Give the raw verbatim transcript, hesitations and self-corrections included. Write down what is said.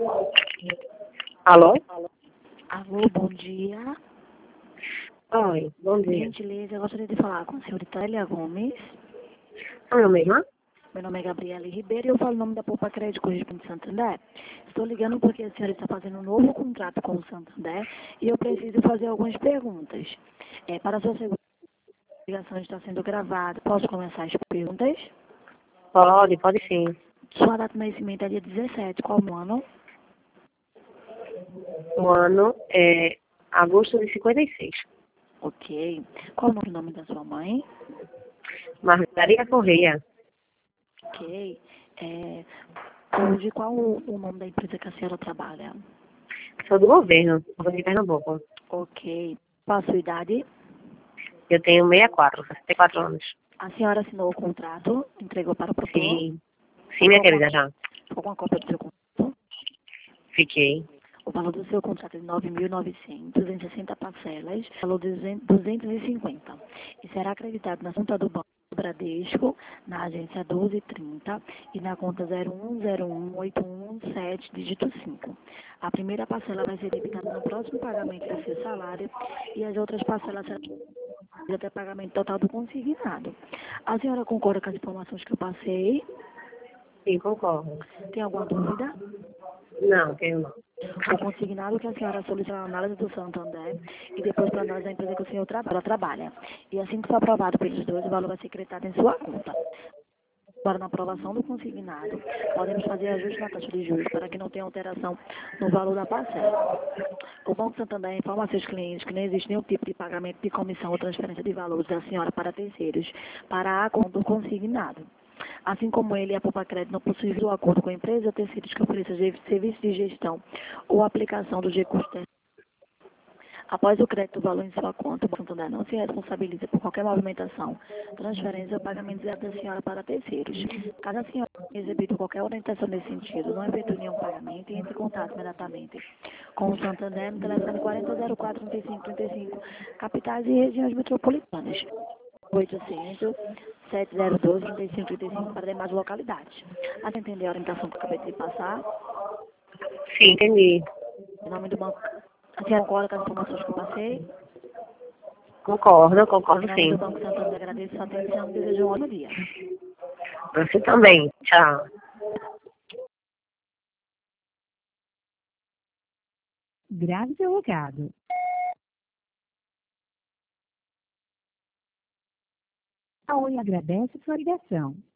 Alô? Alô, bom dia. Oi, bom Por dia. gentileza, eu gostaria de falar com a senhorita Elia Gomes. Sou eu mesma? Meu nome é Gabriela Ribeiro e eu falo em nome da Poupa Crédito Correspondente de Santander. Estou ligando porque a senhora está fazendo um novo contrato com o Santander e eu preciso fazer algumas perguntas. É, para a sua segurança, a ligação está sendo gravada. Posso começar as perguntas? Pode, pode sim. Sua data de nascimento é dia dezessete, qual o ano? O ano é agosto de cinquenta e seis. Ok. Qual o nome da sua mãe? Margarida Correia. Ok. É, hoje, qual o, o nome da empresa que a senhora trabalha? Sou do governo, governo de Pernambuco. Ok. Qual a sua idade? Eu tenho sessenta e quatro, sessenta e quatro anos. A senhora assinou o contrato, entregou para o produtor. Sim. Sim, minha querida, já. Ficou com a cópia do seu contrato. Fiquei. O valor do seu contrato é de nove mil e novecentos em sessenta parcelas, valor de duzentos e cinquenta. E será acreditado na conta do Banco Bradesco, na agência doze trinta e na conta zero um zero um oito um sete, dígito cinco. A primeira parcela vai ser debitada no próximo pagamento do seu salário e as outras parcelas serão até pagamento total do consignado. A senhora concorda com as informações que eu passei? Sim, concordo. Tem alguma dúvida? Não, tenho não. O consignado que a senhora solicitou a análise do Santander e depois para análise da empresa que o senhor tra ela trabalha. E assim que for aprovado pelos dois, o valor vai ser creditado em sua conta. Agora, na aprovação do consignado, podemos fazer ajuste na taxa de juros para que não tenha alteração no valor da parcela. O Banco Santander informa a seus clientes que não existe nenhum tipo de pagamento de comissão ou transferência de valores da senhora para terceiros, para a conta do consignado. Assim como ele e a Poupa Crédito não possuem o acordo com a empresa ou terceiros que ofereçam serviços de gestão ou aplicação dos recursos. Após o crédito do valor em sua conta, o Banco Santander não se responsabiliza por qualquer movimentação, transferência ou pagamento direto da senhora para terceiros. Caso a senhora tenha recebido qualquer orientação nesse sentido, não efetue nenhum pagamento e entre em contato imediatamente com o Santander no telefone quarenta zero quatro, trinta e cinco trinta e cinco, capitais e regiões metropolitanas. oitocentos, sete zero dois, trinta e cinco trinta e cinco para demais localidades. A senhora entendeu a orientação que eu acabei de passar? Sim, entendi. Em nome do banco. A senhora concorda com as informações que eu passei? Concordo, Em concordo nome sim. do Banco Santander, agradeço sua atenção e desejo um ótimo dia. Você também. Tchau. Grave seu recado. A Oi agradece sua ligação.